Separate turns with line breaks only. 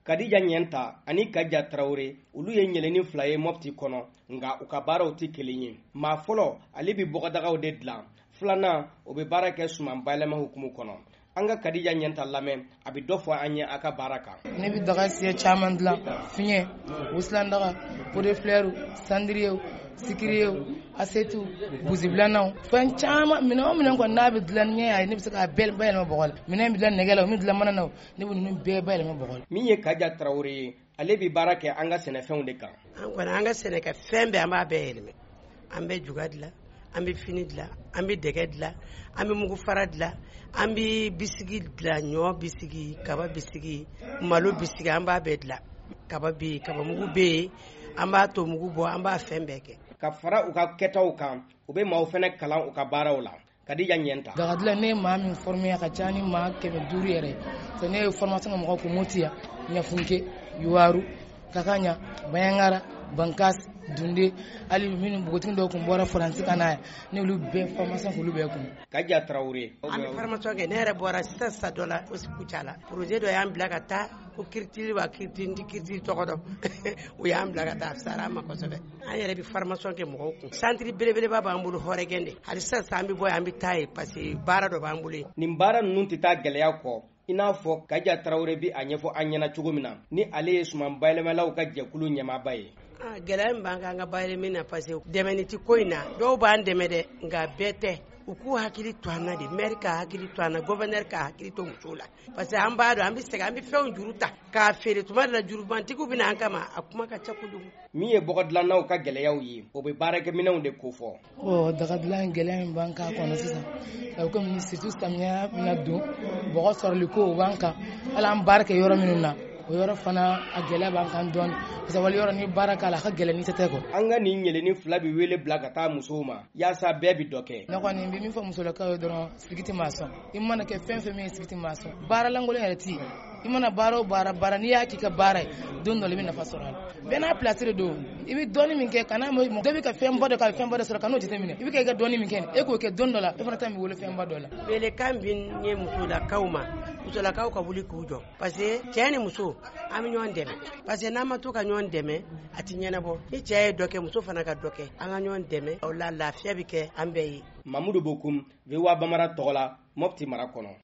Kadija Nyenta ani Kaja Traore ulu ye ɲɛlɛnni fila ye Mopti kɔnɔ nga u ka baaraw tɛ kelen ye. Maa fɔlɔ ale bi bɔgɔdagaw de dilan, filanan o bɛ baara kɛ suman bayɛlɛma hukumu kɔnɔ. An ka Kadija Nyenta lamɛn a bɛ dɔ fɔ an ye a ka baara kan.
Ne bɛ daga siya caman dilan, fiɲɛ, wusulan daga, pot de fleur, cendrier, sikiriye, assiette, buzi bilanaw, fɛn caman minɛn o minɛn kɔni n'a bɛ dilan ɲɛ a ye ne bɛ se k'a bɛɛ bayɛlɛma bɔgɔ la. Minɛn bɛ dilan nɛgɛ la, o min dilan mana na, ne bɛ ninnu bɛɛ bayɛlɛma bɔgɔ la.
Min ye Kaja Traore ye, ale bɛ baara kɛ an ka sɛnɛfɛnw de kan.
An kɔni an ka sɛnɛkɛfɛn bɛɛ an b'a bɛɛ yɛlɛmɛ. An bɛ juga dilan, an bɛ fini dilan, an bɛ dɛgɛ dilan, an bɛ mugu fara dilan, an bɛ bisigi dilan, ɲɔ bisigi, kaba bisigi, malo bisigi, an b'a bɛɛ dilan. Kaba bɛ yen, kaba mugu bɛ yen, an b'a to mugu bɔ, an b'a fɛn bɛɛ kɛ.
Ka fara u ka kɛtaw kan, u bɛ maaw fɛnɛ kalan u ka baaraw la. Kadija Nyenta.
Daga dilan ne ye maa min former a ka ca ni maa 500 yɛrɛ. So ne ye formation kɛ mɔgɔw kun Motiya, Ɲafunke, Yuwaru, Kakanya, Bayangara, Bankas, Dunde, ali minnu bugotigi dɔw kun bɔra Faransi ka na ne olu bɛɛ formation k'olu bɛɛ kun.
Kaja Traore.
An bɛ formation kɛ ne yɛrɛ bɔra sisan dɔ la Kucala la. Projet dɔ y'an bila ka taa ko kiritiri ba kiritiri tɔgɔ dɔn o y'an bila ka taa sara ma kosɛbɛ. An yɛrɛ bɛ formation kɛ mɔgɔw kun. Centre belebeleba b'an bolo Hɔrɛgɛn hali sisan an bɛ bɔ an bɛ taa yen parce que baara dɔ b'an bolo yen.
Nin baara ninnu tɛ taa gɛlɛya kɔ. I n'a fɔ Kaja Traore bi a ɲɛfɔ an ɲɛna cogo min na ni ale ye suman bayɛlɛmalaw ka jɛkulu ɲɛmaaba ye.
Gɛlɛya min b'an kan an ka bayɛlɛmani na parce que dɛmɛni tɛ ko in na dɔw b'an dɛmɛ dɛ nka bɛɛ tɛ u k'u hakili to an na de maire ka hakili to an na gouverneur ka hakili to musow la parce que an b'a dɔn an bɛ sɛgɛn an bɛ fɛnw juru ta k'a feere tuma dɔ la jurubantigiw bɛ na an kama a kuma ka ca kojugu.
Min ye bɔgɔdilannaw ka gɛlɛyaw ye o bɛ baarakɛminɛnw de ko fɔ.
Daga dilan gɛlɛya min b'an kan kɔnɔ sisan komi surtout samiya bɛna don bɔgɔ sɔrɔli ko o b'an kan hali an baara kɛ yɔrɔ minnu na o yɔrɔ fana a gɛlɛya b'an kan dɔɔni parce que wali yɔrɔ ni baara k'a la a ka gɛlɛn ni tɛ kɔ.
An ka nin ɲɛlɛnni fila bi wele bila ka taa musow ma yaasa bɛɛ bi dɔ kɛ.
Ne kɔni bɛ min fɔ musolakaw ye dɔrɔn sigi tɛ maa sɔn i mana kɛ fɛn fɛn min ye sigi tɛ maa sɔn baara lankolon yɛrɛ ti i mana baara o baara n'i y'a k'i ka baara ye don dɔ i bɛ nafa sɔrɔ a la bɛɛ n'a place de don i bɛ dɔɔni min kɛ kana dɔ bɛ ka fɛn bɔ dɔ ka fɛn bɔ dɔ sɔrɔ kan'o jateminɛ i bɛ kɛ i ka dɔɔni min kɛ e k'o kɛ don dɔ la e fana ta min wolo fɛn ba dɔ la.
Belekan bɛ ye musolakaw ma musolakaw ka wuli k'u jɔ parce que cɛ ni muso an bɛ ɲɔgɔn dɛmɛ parce que n'an ma to ka ɲɔgɔn dɛmɛ a tɛ ɲɛnabɔ ni cɛ ye dɔ kɛ muso fana ka dɔ kɛ an ka ɲɔgɔn dɛmɛ o la lafiya bɛ kɛ an bɛɛ ye.
Mamudu Bokum VOA Bambara tɔgɔ la Mopti mara kɔnɔ.